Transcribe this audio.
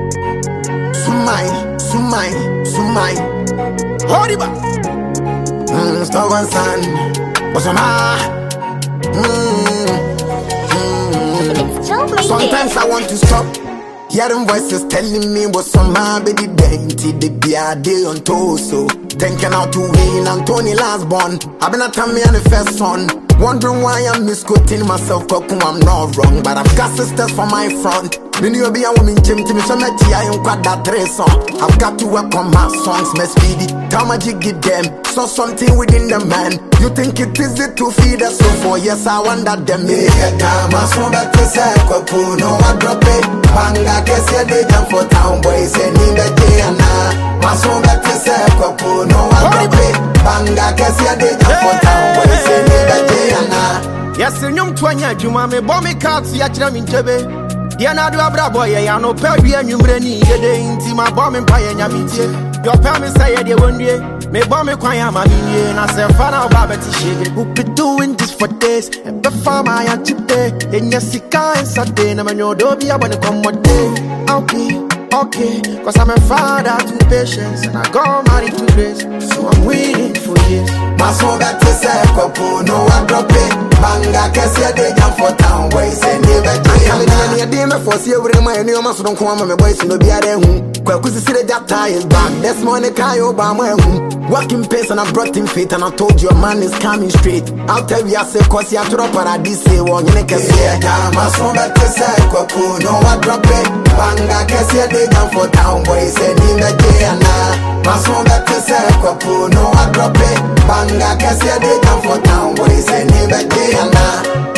Sumai. Hold it back. Stop and son. What's on Sometimes I want to stop. Hearing voices telling me what's on my baby dainty. They be a day on torso. Thinking how to win and Tony last born. I've been a time me and the first son. Wondering why I'm misquoting myself, I'm not wrong. But I've got sisters for my front. When you be a woman, Jim Timmy, so much I am quite that dress on. I've got to work on my songs, my speedy. Tell my jiggy them, saw something within the man. You think it easy to feed us so for yes, I wonder them. My son that is a couple, no I drop it. Banga, guess they jump for town boys and in the day and my son that is a couple, no I drop it. Banga, guess they jump for town boys and in the day and yes, in Yum Twanya, Juma, me bomb cards, Yacham in Tebe. Diana Dwabra boy, I no pay and you many into my bombing pie and Yamiti. Your parents say they won't be. Me bomb a choir, my and I say, Father Babati shake. Who be doing this for days? And before my today, and yes, it can't Saturday, and I know Dobby, I want to come one day. Okay, cause I'm a father to patience, and I got married to grace, so I'm waiting for years. My son that is a couple, no I drop it. Banga, guess they jump for town boys and never do. For see every my new master don't come on my boys no be at home. Because see that tie is back. This morning Kayo Bama working pace and I brought him fit and I told you a man is coming straight. I'll tell you I say cause you have to drop paradise one you can see. My son that is a couple, no I drop it. Banga, guess they jump for town boys and never do. My son that is a couple, no I drop it. Banga, guess they jump for town boys and never do.